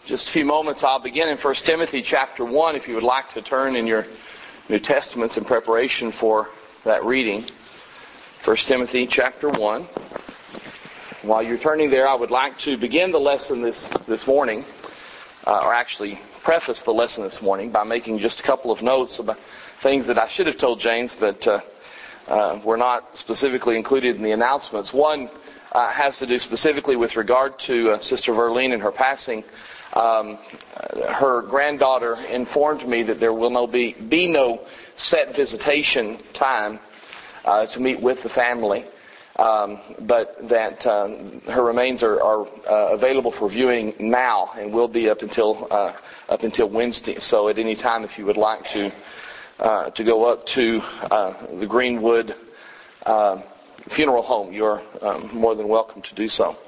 just a few moments, I'll begin in 1 Timothy chapter 1, if you would like to turn in your New Testaments in preparation for that reading. 1 Timothy chapter 1. While you're turning there, I would like to begin the lesson this morning, or actually preface the lesson this morning by making just a couple of notes about things that I should have told James, but were not specifically included in the announcements. One has to do specifically with regard to Sister Verlene and her passing. Her granddaughter informed me that there will be no set visitation time to meet with the family, but that her remains are available for viewing now and will be up until Wednesday. So at any time, if you would like to go up to the Greenwood funeral home, you're more than welcome to do so.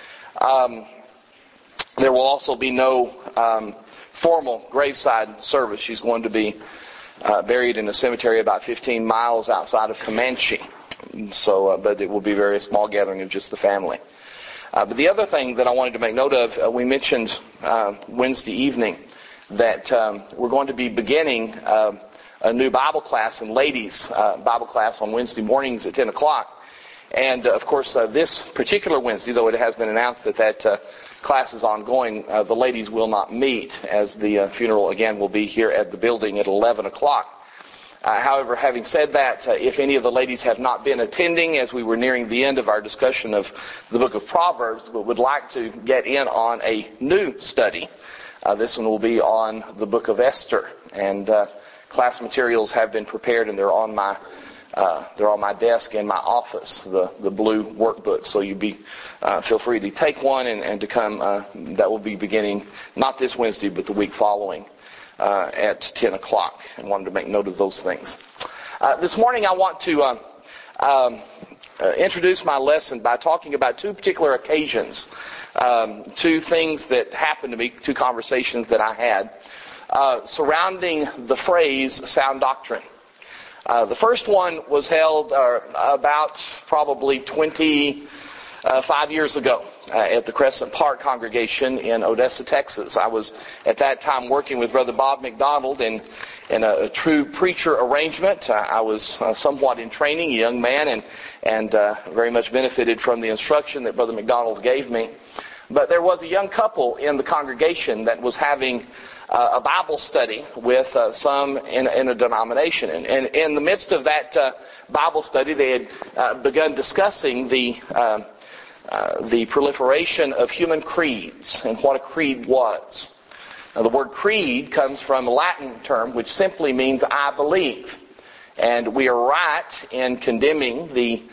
There will also be no formal graveside service. She's going to be buried in a cemetery about 15 miles outside of Comanche. So, but it will be a very small gathering of just the family. But the other thing that I wanted to make note of, we mentioned Wednesday evening that we're going to be beginning a new Bible class and ladies' Bible class on Wednesday mornings at 10 o'clock. And, of course, this particular Wednesday, though it has been announced that class is ongoing, the ladies will not meet, as the funeral, again, will be here at the building at 11 o'clock. However, having said that, if any of the ladies have not been attending, as we were nearing the end of our discussion of the book of Proverbs, but would like to get in on a new study, this one will be on the book of Esther. And class materials have been prepared, and they're on my desk in my office, the blue workbook. So you feel free to take one and to come. That will be beginning not this Wednesday, but the week following at 10 o'clock. And wanted to make note of those things. This morning I want to introduce my lesson by talking about two particular occasions, two things that happened to me, two conversations that I had surrounding the phrase sound doctrine. The first one was held about probably 25 years ago at the Crescent Park congregation in Odessa, Texas. I was at that time working with Brother Bob McDonald in a true preacher arrangement. I was somewhat in training, a young man, and very much benefited from the instruction that Brother McDonald gave me. But there was a young couple in the congregation that was having a Bible study with some in a denomination. And in the midst of that Bible study, they had begun discussing the proliferation of human creeds and what a creed was. Now, the word creed comes from a Latin term which simply means I believe. And we are right in condemning the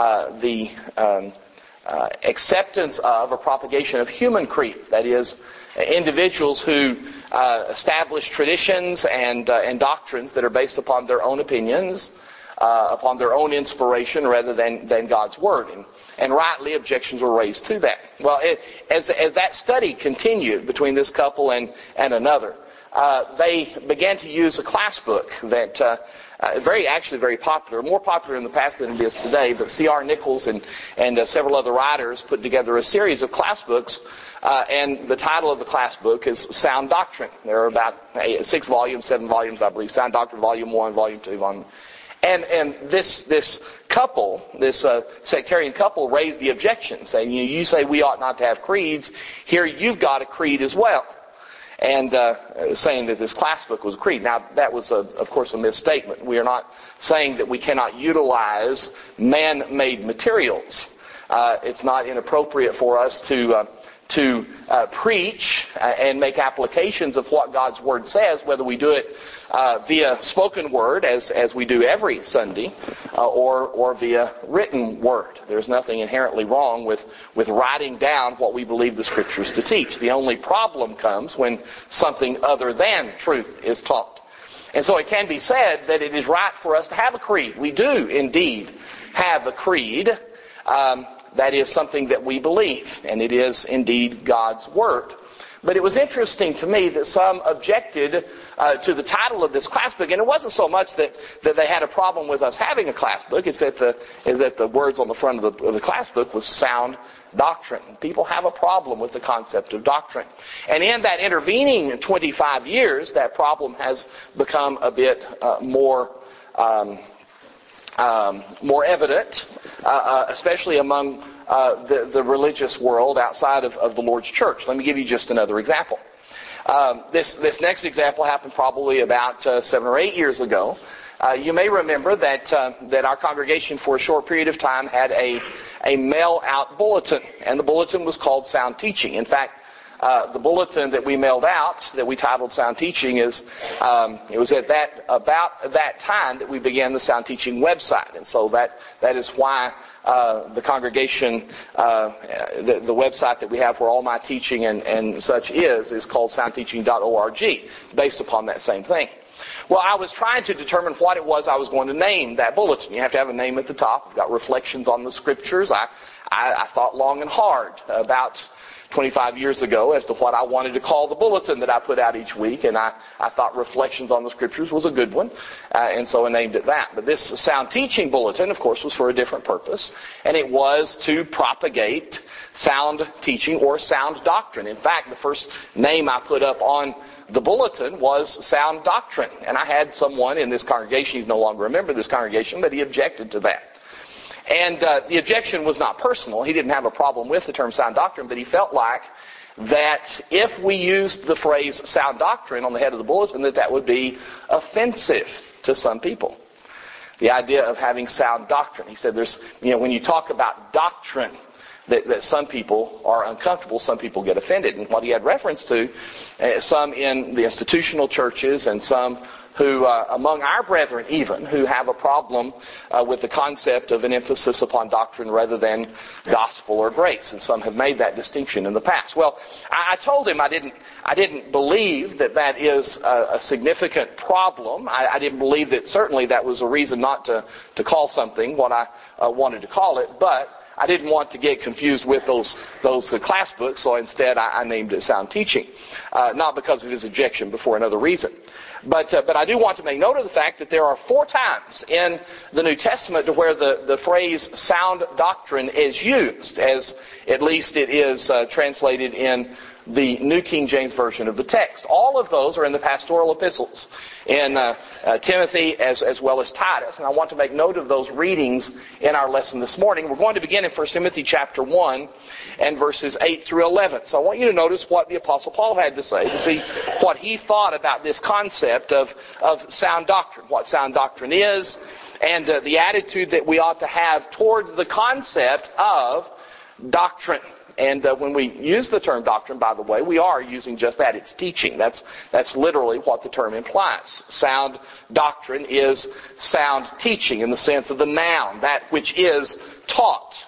acceptance of or propagation of human creeds. That is, individuals who establish traditions and doctrines that are based upon their own opinions, upon their own inspiration rather than God's Word. And rightly, objections were raised to that. Well, as that study continued between this couple and another, they began to use a class book that very popular, more popular in the past than it is today. But C.R. Nichols and several other writers put together a series of class books, and the title of the class book is Sound Doctrine. There are about 6 volumes, 7 volumes, I believe. Sound Doctrine, Volume 1, Volume 2, Volume. And this couple, this sectarian couple, raised the objection, saying, you say we ought not to have creeds. Here you've got a creed as well. And saying that this class book was a creed. Now, that was, of course, a misstatement. We are not saying that we cannot utilize man-made materials. It's not inappropriate for us to preach and make applications of what God's Word says, whether we do it via spoken word, as we do every Sunday, or via written word. There's nothing inherently wrong with writing down what we believe the Scriptures to teach. The only problem comes when something other than truth is taught. And so it can be said that it is right for us to have a creed. We do indeed have a creed. that is something that we believe, and it is indeed God's Word. But it was interesting to me that some objected to the title of this class book, and it wasn't so much that they had a problem with us having a class book. It's that the words on the front of the class book was sound doctrine. People have a problem with the concept of doctrine. And in that intervening 25 years, that problem has become a bit more evident, especially among the religious world outside of the Lord's church. Let me give you just another example. This next example happened probably about 7 or 8 years ago. You may remember that our congregation for a short period of time had a mail-out bulletin, and the bulletin was called Sound Teaching. In fact, the bulletin that we mailed out, that we titled Sound Teaching, it was about that time that we began the Sound Teaching website, and so that is why the congregation, the website that we have where all my teaching and such is called soundteaching.org. It's based upon that same thing. Well, I was trying to determine what it was I was going to name that bulletin. You have to have a name at the top. I've got reflections on the Scriptures. I thought long and hard about 25 years ago as to what I wanted to call the bulletin that I put out each week, and I thought Reflections on the Scriptures was a good one, and so I named it that. But this Sound Teaching bulletin, of course, was for a different purpose, and it was to propagate sound teaching or sound doctrine. In fact, the first name I put up on the bulletin was Sound Doctrine, and I had someone in this congregation, he's no longer a member of this congregation, but he objected to that. And the objection was not personal. He didn't have a problem with the term sound doctrine, but he felt like that if we used the phrase sound doctrine on the head of the bulletin, that would be offensive to some people. The idea of having sound doctrine. He said when you talk about doctrine, that some people are uncomfortable, some people get offended. And what he had reference to, some in the institutional churches and some who, among our brethren even, who have a problem with the concept of an emphasis upon doctrine rather than gospel or grace. And some have made that distinction in the past. Well, I told him I didn't believe that is a significant problem. I didn't believe that certainly that was a reason not to call something what I wanted to call it, but I didn't want to get confused with those class books, so instead I named it Sound Teaching. Not because of his objection, but for another reason. But I do want to make note of the fact that there are 4 times in the New Testament to where the phrase sound doctrine is used, as at least it is translated in the New King James Version of the text. All of those are in the pastoral epistles, in Timothy as well as Titus. And I want to make note of those readings in our lesson this morning. We're going to begin in 1 Timothy chapter 1 and verses 8 through 11. So I want you to notice what the Apostle Paul had to say, to see what he thought about this concept of sound doctrine, what sound doctrine is, and the attitude that we ought to have toward the concept of doctrine. And when we use the term doctrine, by the way, we are using just that. It's teaching. That's literally what the term implies. Sound doctrine is sound teaching in the sense of the noun, that which is taught.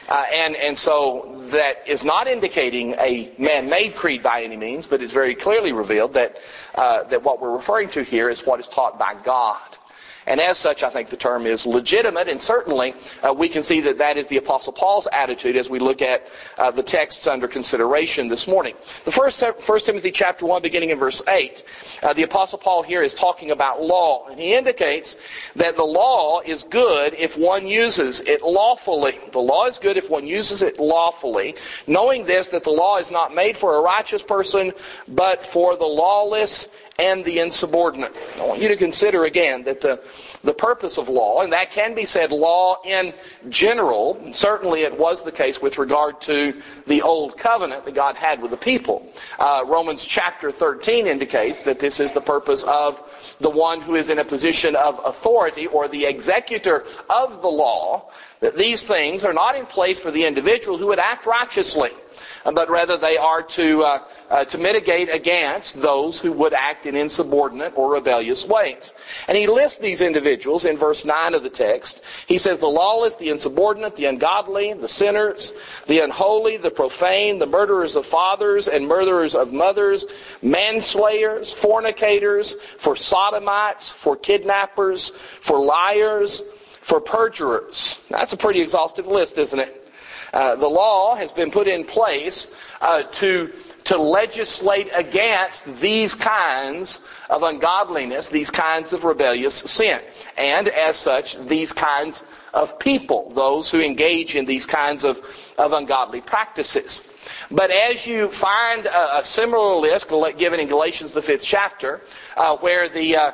And so that is not indicating a man-made creed by any means, but it's very clearly revealed that what we're referring to here is what is taught by God. And as such, I think the term is legitimate, and certainly we can see that is the Apostle Paul's attitude as we look at the texts under consideration this morning. The first Timothy chapter 1, beginning in verse 8, the Apostle Paul here is talking about law, and he indicates that the law is good if one uses it lawfully. The law is good if one uses it lawfully, knowing this, that the law is not made for a righteous person, but for the lawless and the insubordinate. I want you to consider again that the purpose of law, and that can be said law in general, certainly it was the case with regard to the old covenant that God had with the people. Romans chapter 13 indicates that this is the purpose of the one who is in a position of authority or the executor of the law, that these things are not in place for the individual who would act righteously, but rather they are to mitigate against those who would act in insubordinate or rebellious ways. And he lists these individuals in verse 9 of the text. He says, the lawless, the insubordinate, the ungodly, the sinners, the unholy, the profane, the murderers of fathers and murderers of mothers, manslayers, fornicators, for sodomites, for kidnappers, for liars, for perjurers. Now, that's a pretty exhaustive list, isn't it? The law has been put in place to legislate against these kinds of ungodliness, these kinds of rebellious sin. And as such, these kinds of people, those who engage in these kinds of ungodly practices. But as you find a similar list given in Galatians the 5th chapter, where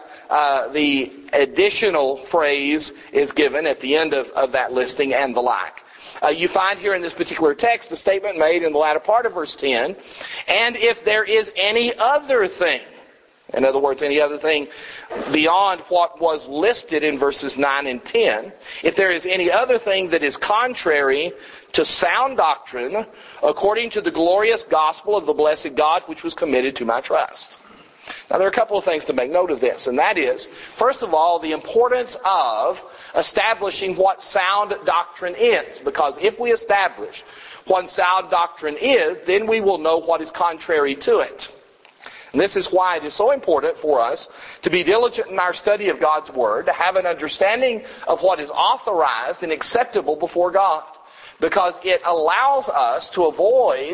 the additional phrase is given at the end of that listing and the like, you find here in this particular text the statement made in the latter part of verse 10, and if there is any other thing, in other words, any other thing beyond what was listed in verses 9 and 10, if there is any other thing that is contrary to sound doctrine, according to the glorious gospel of the blessed God, which was committed to my trust. Now, there are a couple of things to make note of this, and that is, first of all, the importance of establishing what sound doctrine is. Because if we establish what sound doctrine is, then we will know what is contrary to it. And this is why it is so important for us to be diligent in our study of God's Word, to have an understanding of what is authorized and acceptable before God. Because it allows us to avoid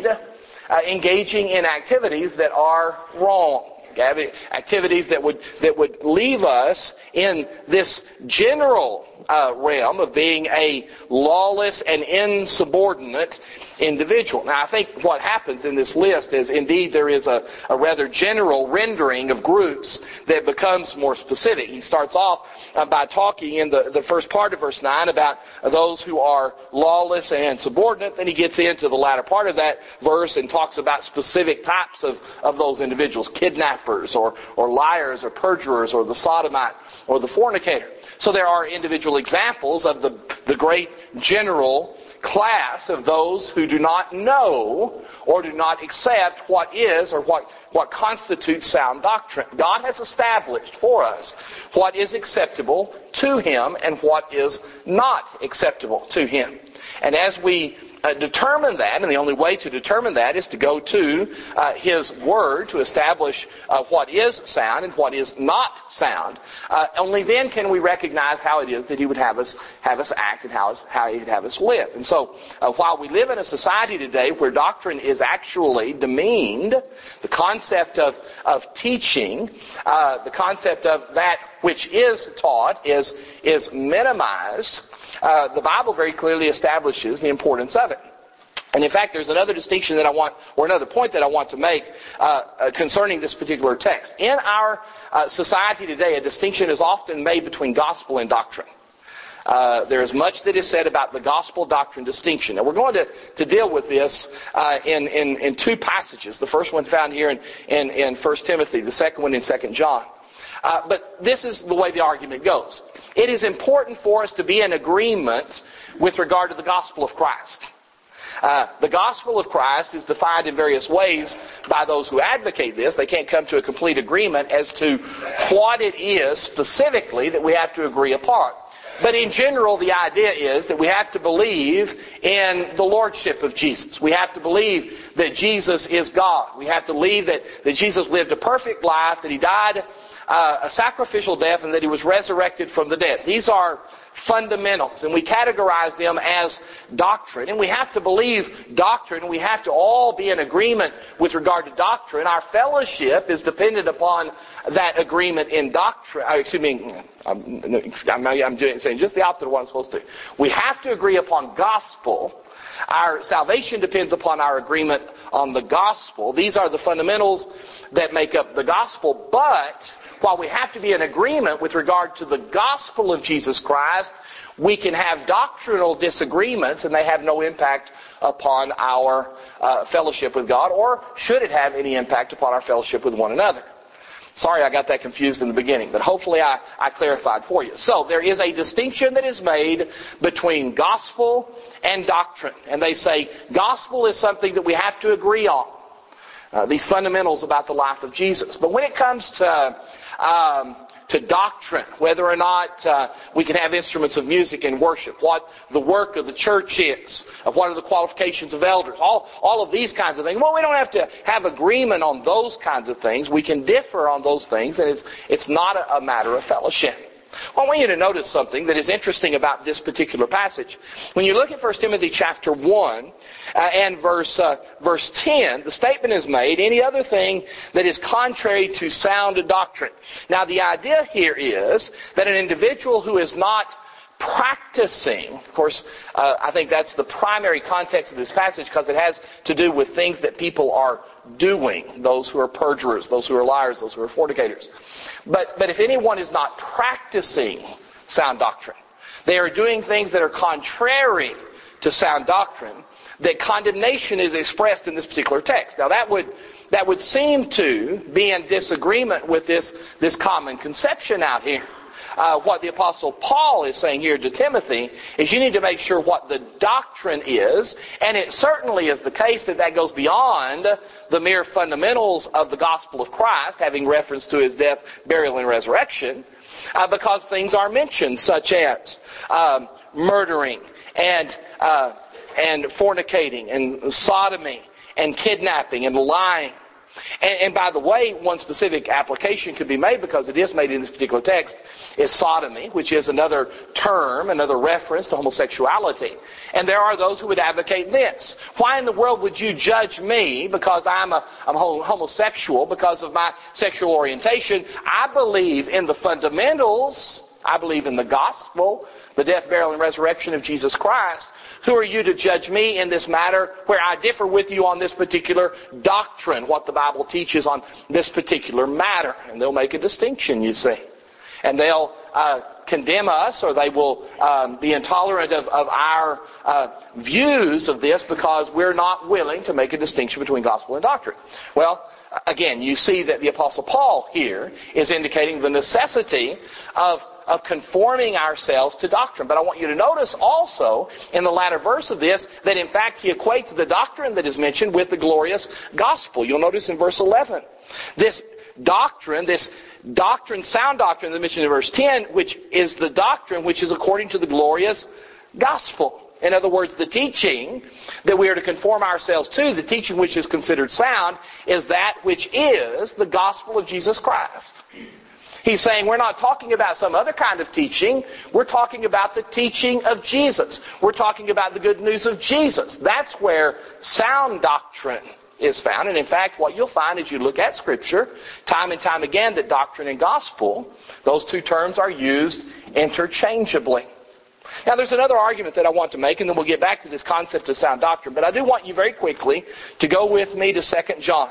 engaging in activities that are wrong. Activities that would leave us in this general realm of being a lawless and insubordinate individual. Now, I think what happens in this list is indeed there is a rather general rendering of groups that becomes more specific. He starts off by talking in the first part of verse 9 about those who are lawless and insubordinate. Then he gets into the latter part of that verse and talks about specific types of those individuals, kidnappers or liars or perjurers or the sodomite or the fornicator. So there are individual examples of the great general class of those who do not know or do not accept what is or what constitutes sound doctrine. God has established for us what is acceptable to Him and what is not acceptable to Him. And as we determine that, and the only way to determine that is to go to His Word to establish what is sound and what is not sound. Only then can we recognize how it is that He would have us act and how He would have us live. And so, while we live in a society today where doctrine is actually demeaned, the concept of teaching, the concept of that which is taught is minimized, the Bible very clearly establishes the importance of it. And in fact, there's another distinction that I want, or another point that I want to make concerning this particular text. In our society today, a distinction is often made between gospel and doctrine. There is much that is said about the gospel-doctrine distinction. And we're going to deal with this in two passages. The first one found here in 1 Timothy, the second one in 2 John. But this is the way the argument goes. It is important for us to be in agreement with regard to the gospel of Christ. The gospel of Christ is defined in various ways by those who advocate this. They can't come to a complete agreement as to what it is specifically that we have to agree upon. But in general, the idea is that we have to believe in the lordship of Jesus. We have to believe that Jesus is God. We have to believe that Jesus lived a perfect life, that He died a sacrificial death, and that He was resurrected from the dead. These are fundamentals, and we categorize them as doctrine. And we have to believe doctrine. We have to all be in agreement with regard to doctrine. Our fellowship is dependent upon that agreement in doctrine. I'm saying just the opposite of what I'm supposed to. We have to agree upon gospel. Our salvation depends upon our agreement on the gospel. These are the fundamentals that make up the gospel. But while we have to be in agreement with regard to the gospel of Jesus Christ, we can have doctrinal disagreements and they have no impact upon our fellowship with God, or should it have any impact upon our fellowship with one another. Sorry I got that confused in the beginning, but hopefully I clarified for you. So there is a distinction that is made between gospel and doctrine. And they say gospel is something that we have to agree on. These fundamentals about the life of Jesus. But when it comes to doctrine, whether or not we can have instruments of music in worship, what the work of the church is, what are the qualifications of elders, all of these kinds of things. Well, we don't have to have agreement on those kinds of things. We can differ on those things, and it's not a matter of fellowship. Well, I want you to notice something that is interesting about this particular passage. When you look at 1 Timothy chapter 1 and verse 10, the statement is made, any other thing that is contrary to sound doctrine. Now, the idea here is that an individual who is not practicing, of course, I think that's the primary context of this passage because it has to do with things that people are doing, those who are perjurers, those who are liars, those who are fornicators. But if anyone is not practicing sound doctrine, they are doing things that are contrary to sound doctrine, that condemnation is expressed in this particular text. Now that would seem to be in disagreement with this common conception out here. What the Apostle Paul is saying here to Timothy is you need to make sure what the doctrine is, and it certainly is the case that goes beyond the mere fundamentals of the gospel of Christ, having reference to His death, burial, and resurrection, because things are mentioned such as murdering and fornicating and sodomy and kidnapping and lying. And by the way, one specific application could be made, because it is made in this particular text, is sodomy, which is another term, another reference to homosexuality. And there are those who would advocate this. Why in the world would you judge me because I'm homosexual, because of my sexual orientation? I believe in the fundamentals. I believe in the gospel, the death, burial, and resurrection of Jesus Christ. Who are you to judge me in this matter where I differ with you on this particular doctrine, what the Bible teaches on this particular matter? And they'll make a distinction, you see. And they'll condemn us, or they will be intolerant of our views of this because we're not willing to make a distinction between gospel and doctrine. Well, again, you see that the Apostle Paul here is indicating the necessity of conforming ourselves to doctrine. But I want you to notice also in the latter verse of this that in fact he equates the doctrine that is mentioned with the glorious gospel. You'll notice in verse 11, this doctrine, sound doctrine that mentioned in verse 10, which is the doctrine which is according to the glorious gospel. In other words, the teaching that we are to conform ourselves to, the teaching which is considered sound, is that which is the gospel of Jesus Christ. He's saying we're not talking about some other kind of teaching. We're talking about the teaching of Jesus. We're talking about the good news of Jesus. That's where sound doctrine is found. And in fact, what you'll find as you look at Scripture, time and time again, that doctrine and gospel, those two terms are used interchangeably. Now, there's another argument that I want to make, and then we'll get back to this concept of sound doctrine. But I do want you very quickly to go with me to 2 John.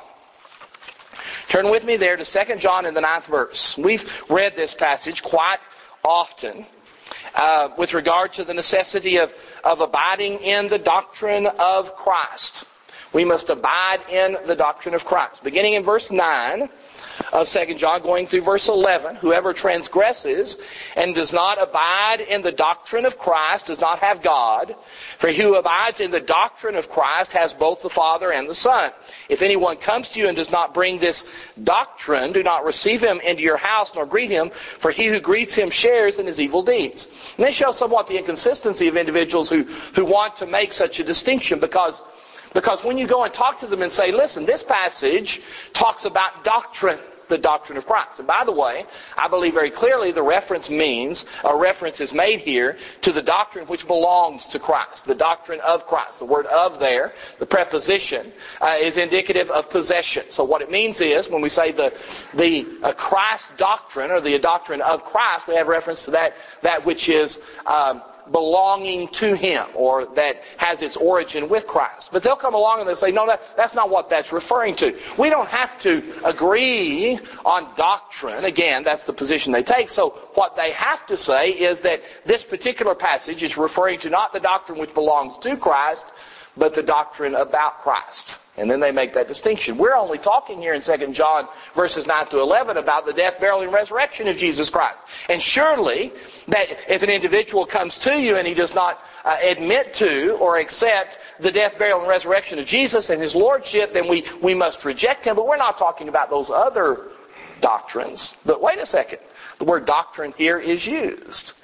Turn with me there to 2 John in the 9th verse. We've read this passage quite often with regard to the necessity of abiding in the doctrine of Christ. We must abide in the doctrine of Christ. Beginning in verse 9 of 2 John, going through verse 11, whoever transgresses and does not abide in the doctrine of Christ does not have God. For he who abides in the doctrine of Christ has both the Father and the Son. If anyone comes to you and does not bring this doctrine, do not receive him into your house nor greet him, for he who greets him shares in his evil deeds. And this shows somewhat the inconsistency of individuals who want to make such a distinction, because when you go and talk to them and say, listen, this passage talks about doctrine, the doctrine of Christ. And by the way, I believe very clearly the reference is made here to the doctrine which belongs to Christ, the doctrine of Christ. The word of there, the preposition, is indicative of possession. So what it means is, when we say the Christ doctrine, or the doctrine of Christ, we have reference to that which is belonging to Him, or that has its origin with Christ. But they'll come along and they'll say, no, that's not what that's referring to. We don't have to agree on doctrine. Again, that's the position they take. So what they have to say is that this particular passage is referring to not the doctrine which belongs to Christ, but the doctrine about Christ. And then they make that distinction. We're only talking here in 2 John verses 9 to 11 about the death, burial, and resurrection of Jesus Christ. And surely, that if an individual comes to you and he does not admit to or accept the death, burial, and resurrection of Jesus and His Lordship, then we must reject him. But we're not talking about those other doctrines. But wait a second. The word doctrine here is used.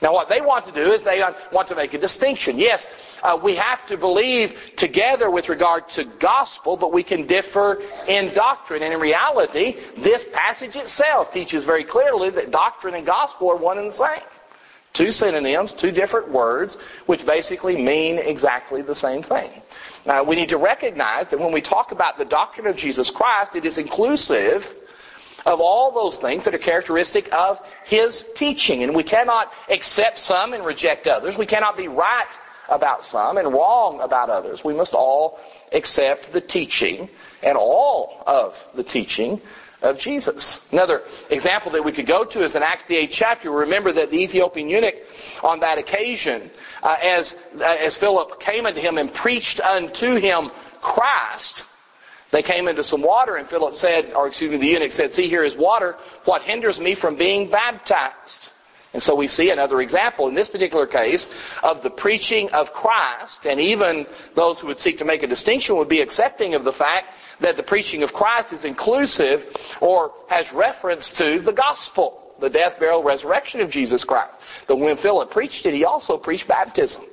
Now what they want to do is they want to make a distinction. Yes, we have to believe together with regard to gospel, but we can differ in doctrine. And in reality, this passage itself teaches very clearly that doctrine and gospel are one and the same. Two synonyms, two different words, which basically mean exactly the same thing. Now, we need to recognize that when we talk about the doctrine of Jesus Christ, it is inclusive of all those things that are characteristic of His teaching. And we cannot accept some and reject others. We cannot be right about some and wrong about others. We must all accept the teaching and all of the teaching of Jesus. Another example that we could go to is in Acts the 8th chapter. Remember that the Ethiopian eunuch on that occasion, as Philip came unto him and preached unto him Christ, they came into some water, and Philip said, the eunuch said, "See, here is water. What hinders me from being baptized?" And so we see another example in this particular case of the preaching of Christ, and even those who would seek to make a distinction would be accepting of the fact that the preaching of Christ is inclusive or has reference to the gospel, the death, burial, resurrection of Jesus Christ. But when Philip preached it, he also preached baptism.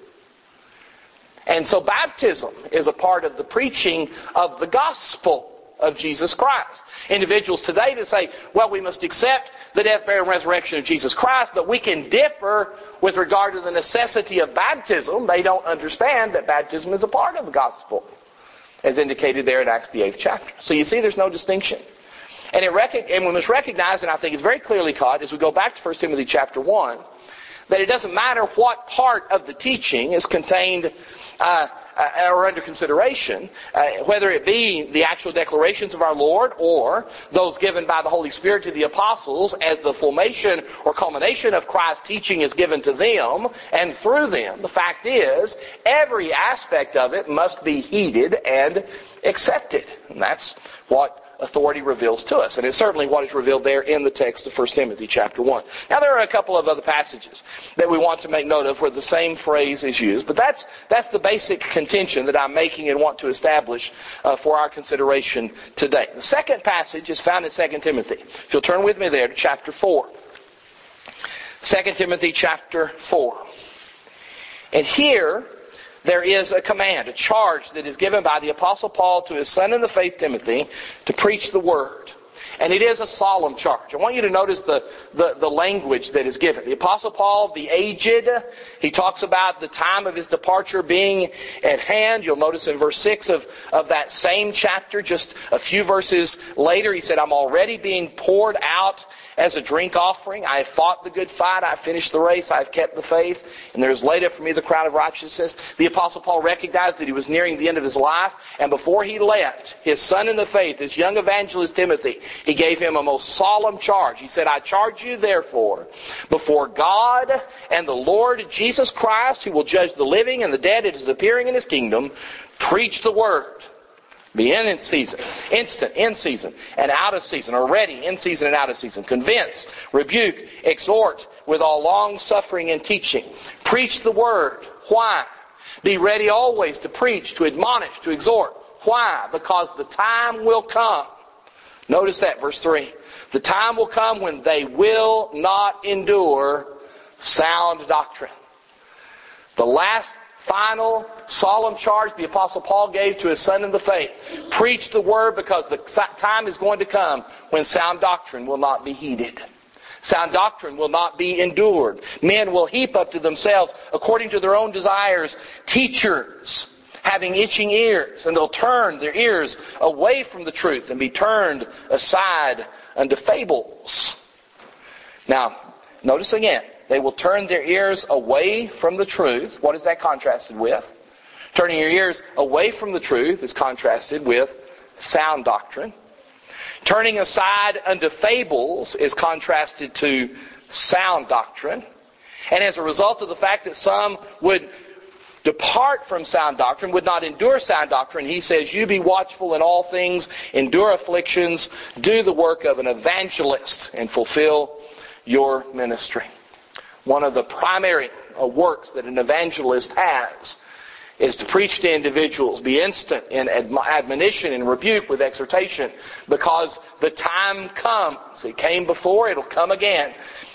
And so baptism is a part of the preaching of the gospel of Jesus Christ. Individuals today to say, well, we must accept the death, burial, and resurrection of Jesus Christ, but we can differ with regard to the necessity of baptism. They don't understand that baptism is a part of the gospel, as indicated there in Acts the 8th chapter. So you see, there's no distinction. And we must recognize, and I think it's very clearly caught as we go back to 1 Timothy chapter 1, that it doesn't matter what part of the teaching is contained or under consideration, whether it be the actual declarations of our Lord or those given by the Holy Spirit to the apostles as the formation or culmination of Christ's teaching is given to them and through them. The fact is, every aspect of it must be heeded and accepted. And that's what authority reveals to us. And it's certainly what is revealed there in the text of 1 Timothy chapter 1. Now there are a couple of other passages that we want to make note of where the same phrase is used. But that's the basic contention that I'm making and want to establish for our consideration today. The second passage is found in 2 Timothy. If you'll turn with me there to chapter 4. 2 Timothy chapter 4. And here there is a command, a charge that is given by the Apostle Paul to his son in the faith, Timothy, to preach the Word. And it is a solemn charge. I want you to notice the language that is given. The Apostle Paul, the aged, he talks about the time of his departure being at hand. You'll notice in verse 6 of that same chapter, just a few verses later, he said, "I'm already being poured out as a drink offering. I have fought the good fight. I have finished the race. I have kept the faith. And there is laid up for me the crown of righteousness." The Apostle Paul recognized that he was nearing the end of his life. And before he left, his son in the faith, his young evangelist Timothy, he gave him a most solemn charge. He said, "I charge you therefore before God and the Lord Jesus Christ, who will judge the living and the dead at His appearing in His kingdom, preach the Word. Be in season, instant, in season, and out of season, or ready, in season and out of season. Convince, rebuke, exhort with all long suffering and teaching. Preach the Word." Why? "Be ready always to preach, to admonish, to exhort." Why? Because the time will come. Notice that, verse 3. "The time will come when they will not endure sound doctrine." The last final solemn charge the Apostle Paul gave to his son in the faith. Preach the Word, because the time is going to come when sound doctrine will not be heeded. Sound doctrine will not be endured. Men will heap up to themselves, according to their own desires, teachers having itching ears, and they'll turn their ears away from the truth and be turned aside unto fables. Now, notice again, they will turn their ears away from the truth. What is that contrasted with? Turning your ears away from the truth is contrasted with sound doctrine. Turning aside unto fables is contrasted to sound doctrine. And as a result of the fact that some would depart from sound doctrine, would not endure sound doctrine, he says, "You be watchful in all things, endure afflictions, do the work of an evangelist, and fulfill your ministry." One of the primary works that an evangelist has is to preach to individuals, be instant in admonition and rebuke with exhortation, because the time comes. It came before, it'll come again.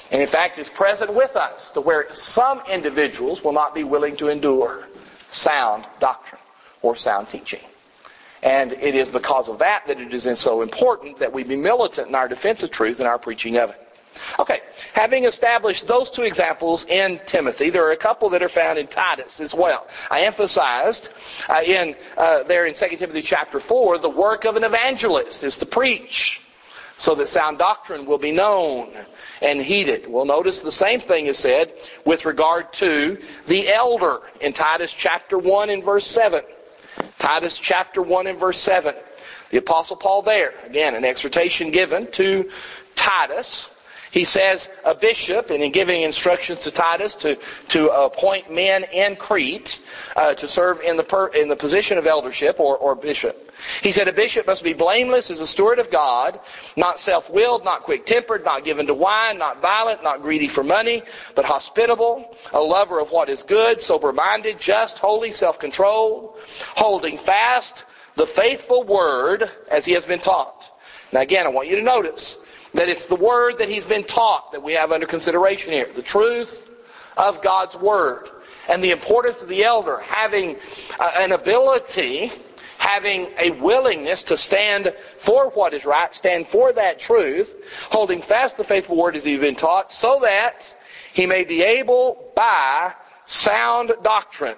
And in fact is present with us to where some individuals will not be willing to endure sound doctrine or sound teaching. And it is because of that it is so important that we be militant in our defense of truth and our preaching of it. Okay, having established those two examples in Timothy, there are a couple that are found in Titus as well. I emphasized there in 2 Timothy chapter 4, the work of an evangelist is to preach, so that sound doctrine will be known and heeded. We'll notice the same thing is said with regard to the elder in Titus chapter 1 and verse 7. Titus chapter 1 and verse 7. The Apostle Paul there, again, an exhortation given to Titus. He says a bishop, and in giving instructions to Titus to appoint men in Crete to serve in the position of eldership or bishop. He said a bishop must be blameless as a steward of God, not self-willed, not quick-tempered, not given to wine, not violent, not greedy for money, but hospitable, a lover of what is good, sober-minded, just, holy, self-controlled, holding fast the faithful word as he has been taught. Now again, I want you to notice that it's the word that he's been taught that we have under consideration here. The truth of God's word. And the importance of the elder having an ability, having a willingness to stand for what is right, stand for that truth, holding fast the faithful word as he's been taught, so that he may be able by sound doctrine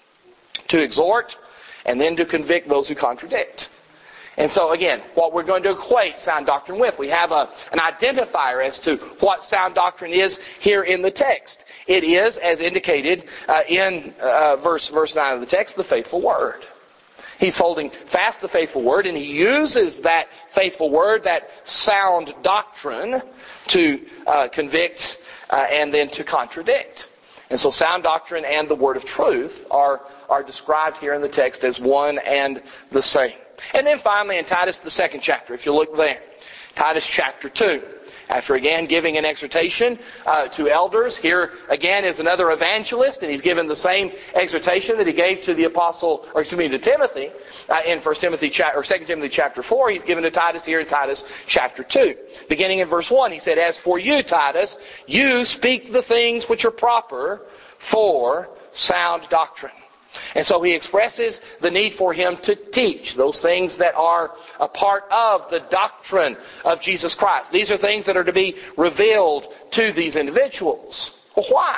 to exhort and then to convict those who contradict. And so again, what we're going to equate sound doctrine with, we have an identifier as to what sound doctrine is here in the text. It is, as indicated in verse 9 of the text, the faithful word. He's holding fast the faithful word, and he uses that faithful word, that sound doctrine, to convict and then to contradict. And so sound doctrine and the word of truth are described here in the text as one and the same. And then finally in Titus, the second chapter, if you look there. Titus chapter 2. After again giving an exhortation to elders, here again is another evangelist, and he's given the same exhortation that he gave to the apostle, to Timothy, in 2 Timothy chapter 4. He's given to Titus here in Titus chapter 2. Beginning in verse 1, he said, "As for you, Titus, you speak the things which are proper for sound doctrine." And so he expresses the need for him to teach those things that are a part of the doctrine of Jesus Christ. These are things that are to be revealed to these individuals. Well, why?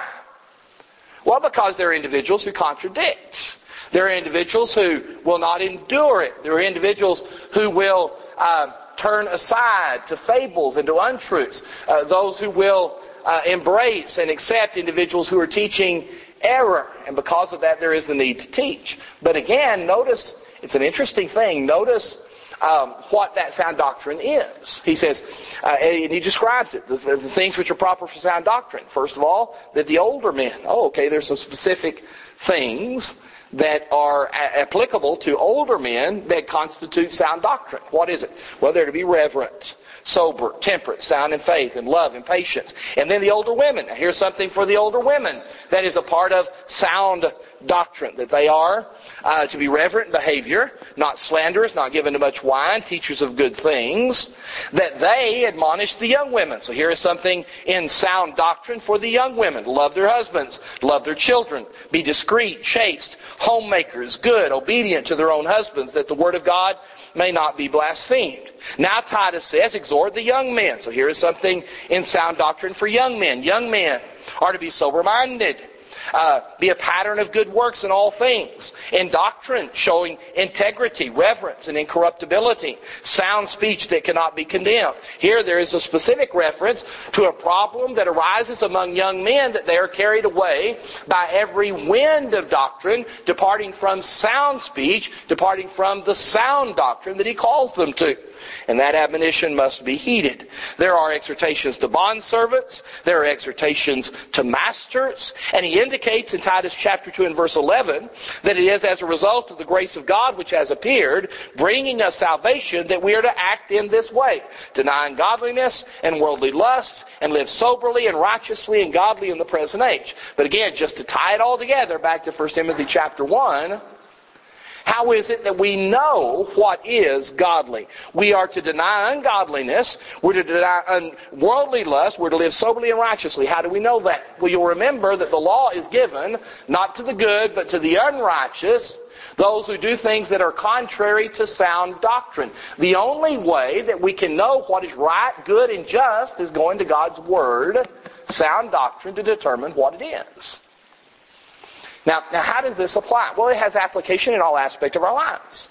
Well, because they're individuals who contradict. There are individuals who will not endure it. There are individuals who will turn aside to fables and to untruths. Those who will embrace and accept individuals who are teaching error, and because of that there is the need to teach. But again, notice, it's an interesting thing, notice what that sound doctrine is. He says, and he describes it, the things which are proper for sound doctrine. First of all, that the older men, there's some specific things that are applicable to older men that constitute sound doctrine. What is it? Well, they're to be reverent, sober, temperate, sound in faith, and love, and patience. And then the older women. Now here's something for the older women that is a part of sound doctrine, that they are to be reverent in behavior, not slanderers, not given to much wine, teachers of good things, that they admonish the young women. So here is something in sound doctrine for the young women. Love their husbands, love their children, be discreet, chaste, homemakers, good, obedient to their own husbands, that the word of God may not be blasphemed. Now Titus says, exhort the young men. So here is something in sound doctrine for young men. Young men are to be sober-minded. Be a pattern of good works in all things. In doctrine, showing integrity, reverence, and incorruptibility. Sound speech that cannot be condemned. Here there is a specific reference to a problem that arises among young men, that they are carried away by every wind of doctrine, departing from sound speech, departing from the sound doctrine that he calls them to. And that admonition must be heeded. There are exhortations to bondservants. There are exhortations to masters. And he indicates in Titus chapter 2 and verse 11 that it is as a result of the grace of God which has appeared, bringing us salvation, that we are to act in this way. Deny ungodliness and worldly lusts, and live soberly and righteously and godly in the present age. But again, just to tie it all together back to 1 Timothy chapter 1, How is it that we know what is godly? We are to deny ungodliness. We're to deny worldly lust. We're to live soberly and righteously. How do we know that? Well, you'll remember that the law is given not to the good, but to the unrighteous, those who do things that are contrary to sound doctrine. The only way that we can know what is right, good, and just is going to God's Word, sound doctrine, to determine what it is. Now, how does this apply? Well, it has application in all aspects of our lives.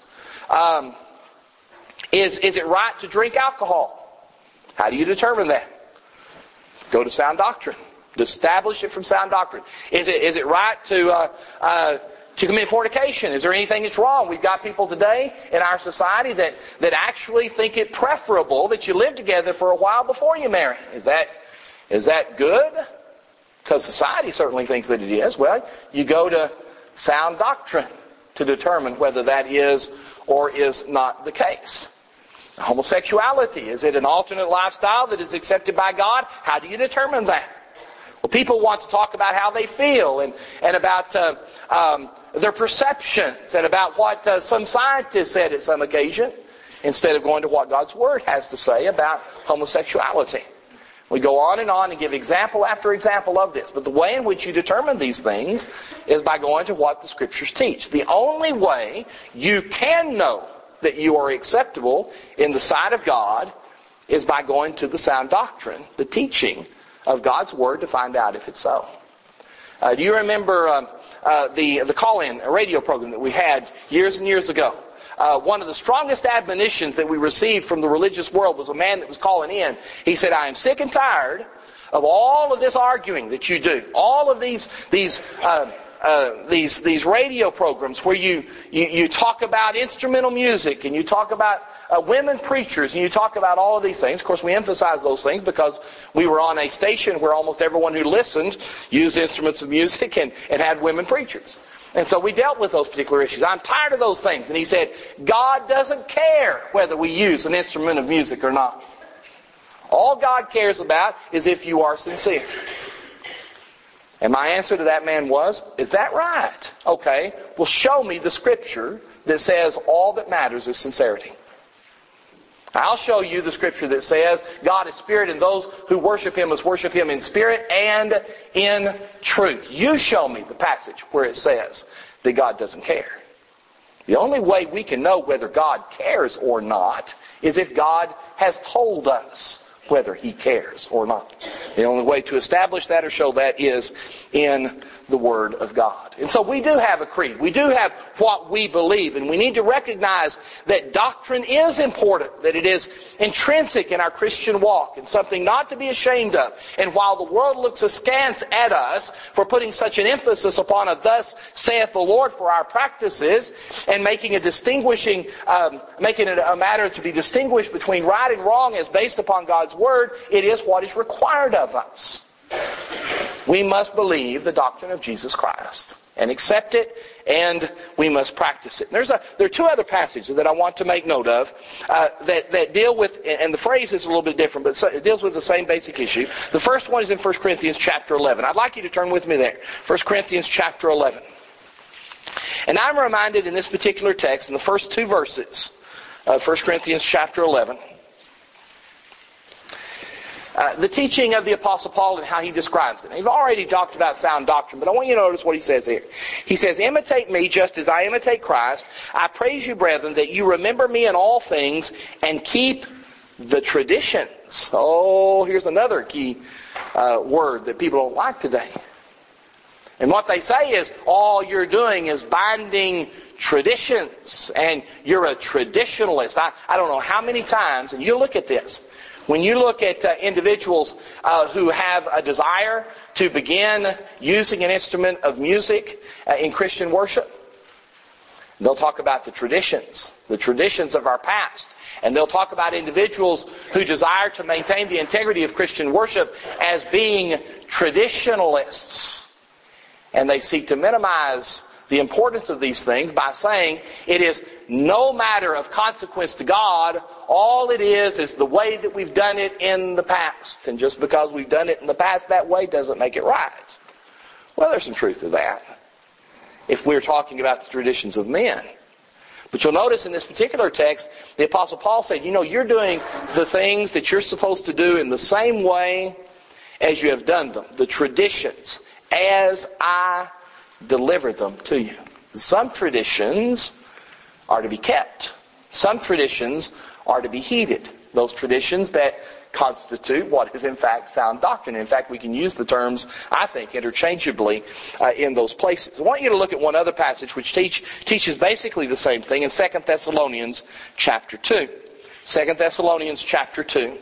Is it right to drink alcohol? How do you determine that? Go to sound doctrine. To establish it from sound doctrine. Is it right to commit fornication? Is there anything that's wrong? We've got people today in our society that actually think it preferable that you live together for a while before you marry. Is that good? Because society certainly thinks that it is. Well, you go to sound doctrine to determine whether that is or is not the case. Homosexuality, is it an alternate lifestyle that is accepted by God? How do you determine that? Well, people want to talk about how they feel and about their perceptions and about what some scientists said at some occasion instead of going to what God's Word has to say about homosexuality. We go on and give example after example of this. But the way in which you determine these things is by going to what the Scriptures teach. The only way you can know that you are acceptable in the sight of God is by going to the sound doctrine, the teaching of God's Word, to find out if it's so. Do you remember the call-in radio program that we had years and years ago? One of the strongest admonitions that we received from the religious world was a man that was calling in. He said, I am sick and tired of all of this arguing that you do. All of these radio programs where you talk about instrumental music and you talk about women preachers and you talk about all of these things. Of course, we emphasize those things because we were on a station where almost everyone who listened used instruments of music and had women preachers. And so we dealt with those particular issues. I'm tired of those things. And he said, God doesn't care whether we use an instrument of music or not. All God cares about is if you are sincere. And my answer to that man was, is that right? Okay, well show me the Scripture that says all that matters is sincerity. I'll show you the Scripture that says God is Spirit and those who worship Him must worship Him in spirit and in truth. You show me the passage where it says that God doesn't care. The only way we can know whether God cares or not is if God has told us whether He cares or not. The only way to establish that or show that is in the Word of God. And so we do have a creed. We do have what we believe. And we need to recognize that doctrine is important, that it is intrinsic in our Christian walk and something not to be ashamed of. And while the world looks askance at us for putting such an emphasis upon a thus saith the Lord for our practices and making it a matter to be distinguished between right and wrong as based upon God's Word, it is what is required of us. We must believe the doctrine of Jesus Christ and accept it, and we must practice it. And there are two other passages that I want to make note of that deal with, and the phrase is a little bit different, but it deals with the same basic issue. The first one is in 1 Corinthians chapter 11. I'd like you to turn with me there. 1 Corinthians chapter 11. And I'm reminded in this particular text, in the first two verses of 1 Corinthians chapter 11, the teaching of the Apostle Paul and how he describes it. He's already talked about sound doctrine, but I want you to notice what he says here. He says, imitate me just as I imitate Christ. I praise you, brethren, that you remember me in all things and keep the traditions. Oh, here's another key word that people don't like today. And what they say is, all you're doing is binding traditions, and you're a traditionalist. I don't know how many times, and you look at this, when you look at individuals who have a desire to begin using an instrument of music in Christian worship, they'll talk about the traditions of our past. And they'll talk about individuals who desire to maintain the integrity of Christian worship as being traditionalists. And they seek to minimize the importance of these things by saying it is no matter of consequence to God. All it is the way that we've done it in the past. And just because we've done it in the past that way doesn't make it right. Well, there's some truth to that. If we're talking about the traditions of men. But you'll notice in this particular text, the Apostle Paul said, you're doing the things that you're supposed to do in the same way as you have done them. The traditions, as I delivered them to you. Some traditions are to be kept. Some traditions are to be heeded. Those traditions that constitute what is in fact sound doctrine. In fact, we can use the terms, I think, interchangeably in those places. I want you to look at one other passage which teaches basically the same thing in 2 Thessalonians chapter 2. 2 Thessalonians chapter 2.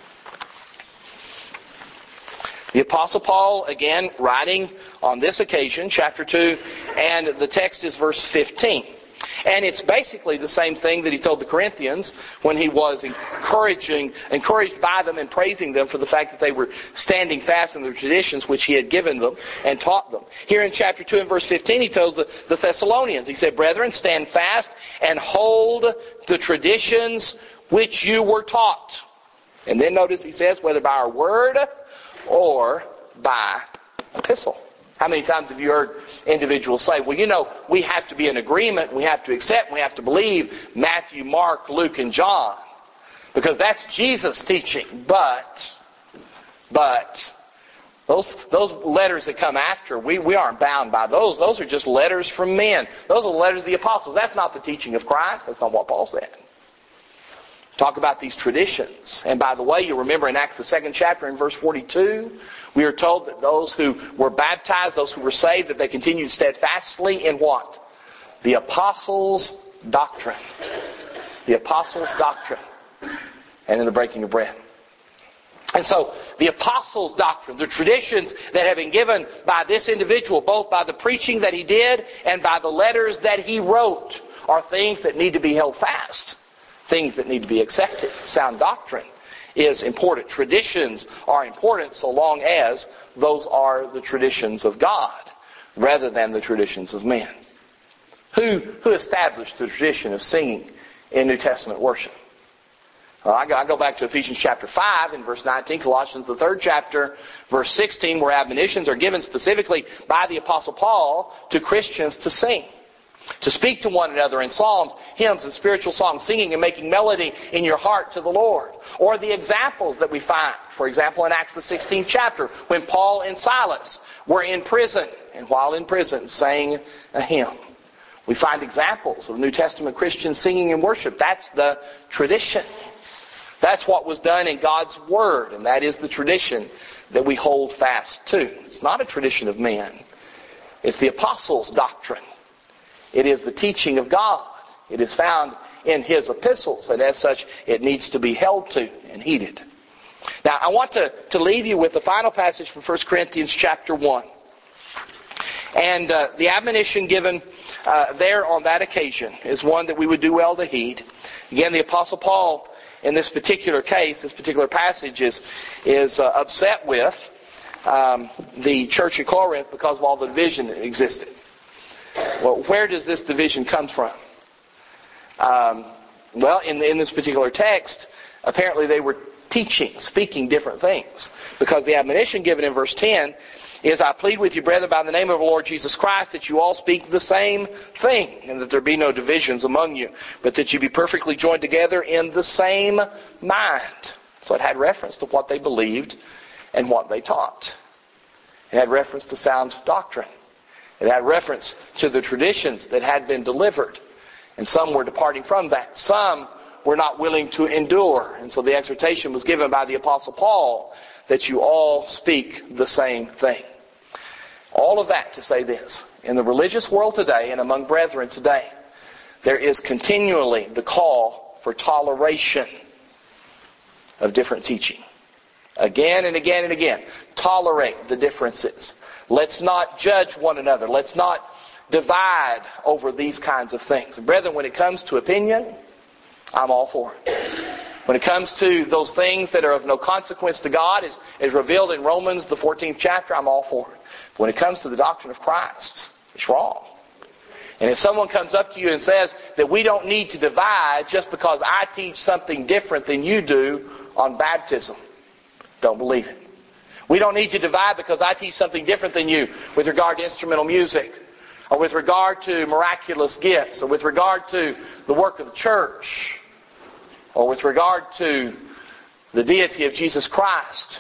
The Apostle Paul, again, writing on this occasion, chapter 2, and the text is verse 15. And it's basically the same thing that he told the Corinthians when he was encouraged by them and praising them for the fact that they were standing fast in the traditions which he had given them and taught them. Here in chapter 2 and verse 15, he tells the Thessalonians, he said, "Brethren, stand fast and hold the traditions which you were taught." And then notice he says, whether by our word or by epistle. How many times have you heard individuals say, well, we have to be in agreement, we have to accept, we have to believe Matthew, Mark, Luke, and John, because that's Jesus' teaching. But those letters that come after, we aren't bound by those. Those are just letters from men. Those are the letters of the apostles. That's not the teaching of Christ. That's not what Paul said. Talk about these traditions. And by the way, you remember in Acts the 2nd chapter in verse 42, we are told that those who were baptized, those who were saved, that they continued steadfastly in what? The apostles' doctrine. The apostles' doctrine. And in the breaking of bread. And so, the apostles' doctrine, the traditions that have been given by this individual, both by the preaching that he did and by the letters that he wrote, are things that need to be held fast. Things that need to be accepted. Sound doctrine is important. Traditions are important so long as those are the traditions of God rather than the traditions of men. Who established the tradition of singing in New Testament worship? Well, I go back to Ephesians chapter 5 in verse 19, Colossians the 3rd chapter, verse 16, where admonitions are given specifically by the Apostle Paul to Christians to sing. To speak to one another in psalms, hymns, and spiritual songs, singing and making melody in your heart to the Lord. Or the examples that we find, for example, in Acts the 16th chapter, when Paul and Silas were in prison, and while in prison sang a hymn. We find examples of New Testament Christians singing and worship. That's the tradition. That's what was done in God's Word, and that is the tradition that we hold fast to. It's not a tradition of men. It's the apostles' doctrine. It is the teaching of God. It is found in His epistles, and as such, it needs to be held to and heeded. Now, I want to leave you with the final passage from 1 Corinthians chapter 1. And the admonition given there on that occasion is one that we would do well to heed. Again, the Apostle Paul, in this particular case, this particular passage is upset with the church at Corinth because of all the division that existed. Well, where does this division come from? Well, in this particular text, apparently they were speaking different things. Because the admonition given in verse 10 is, "I plead with you, brethren, by the name of the Lord Jesus Christ, that you all speak the same thing, and that there be no divisions among you, but that you be perfectly joined together in the same mind." So it had reference to what they believed and what they taught. It had reference to sound doctrine. It had reference to the traditions that had been delivered. And some were departing from that. Some were not willing to endure. And so the exhortation was given by the Apostle Paul that you all speak the same thing. All of that to say this. In the religious world today and among brethren today, there is continually the call for toleration of different teaching. Again and again and again. Tolerate the differences. Let's not judge one another. Let's not divide over these kinds of things. And brethren, when it comes to opinion, I'm all for it. When it comes to those things that are of no consequence to God, as revealed in Romans, the 14th chapter, I'm all for it. But when it comes to the doctrine of Christ, it's wrong. And if someone comes up to you and says that we don't need to divide just because I teach something different than you do on baptism, don't believe it. We don't need to divide because I teach something different than you with regard to instrumental music or with regard to miraculous gifts, or with regard to the work of the church, or with regard to the deity of Jesus Christ,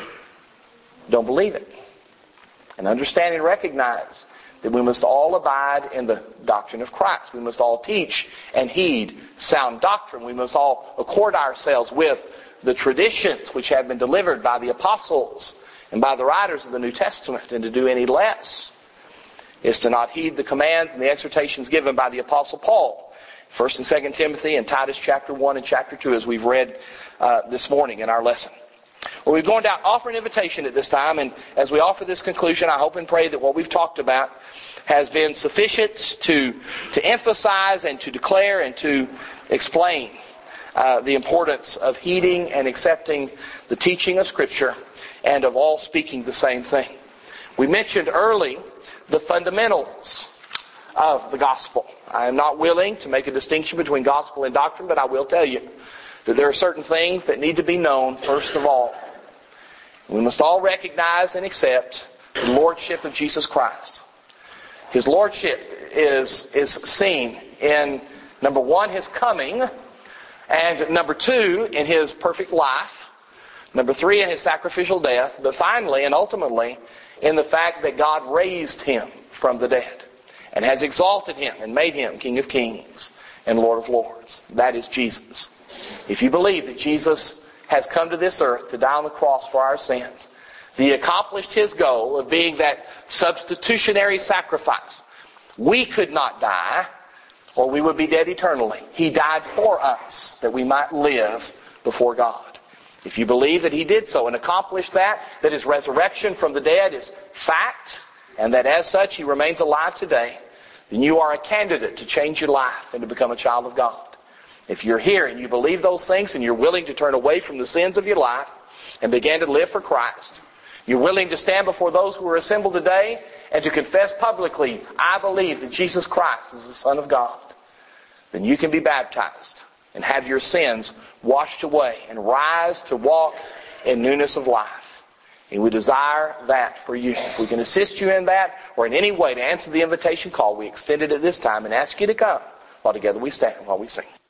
don't believe it. And understand and recognize that we must all abide in the doctrine of Christ. We must all teach and heed sound doctrine. We must all accord ourselves with the traditions which have been delivered by the apostles and by the writers of the New Testament, and to do any less is to not heed the commands and the exhortations given by the Apostle Paul, 1 and 2 Timothy and Titus chapter 1 and chapter 2, as we've read this morning in our lesson. Well, we're going to offer an invitation at this time, and as we offer this conclusion, I hope and pray that what we've talked about has been sufficient to emphasize and to declare and to explain the importance of heeding and accepting the teaching of Scripture and of all speaking the same thing. We mentioned early the fundamentals of the gospel. I am not willing to make a distinction between gospel and doctrine, but I will tell you that there are certain things that need to be known first of all. We must all recognize and accept the lordship of Jesus Christ. His lordship is seen in, number one, His coming, and number two, in His perfect life, number three, in His sacrificial death, but finally and ultimately in the fact that God raised Him from the dead and has exalted Him and made Him King of Kings and Lord of Lords. That is Jesus. If you believe that Jesus has come to this earth to die on the cross for our sins, He accomplished His goal of being that substitutionary sacrifice. We could not die, or we would be dead eternally. He died for us that we might live before God. If you believe that He did so and accomplished that His resurrection from the dead is fact, and that as such He remains alive today, then you are a candidate to change your life and to become a child of God. If you're here and you believe those things and you're willing to turn away from the sins of your life and begin to live for Christ, you're willing to stand before those who are assembled today and to confess publicly, I believe that Jesus Christ is the Son of God, then you can be baptized and have your sins washed away and rise to walk in newness of life. And we desire that for you. If we can assist you in that or in any way to answer the invitation call, we extend it at this time and ask you to come while together we stand while we sing.